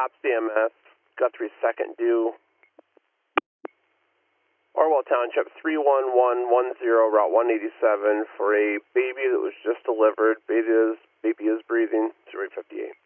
Hops DMS, Guthrie second due, Orwell Township 31110, Route 187 for a baby that was just delivered. Baby is breathing, 358.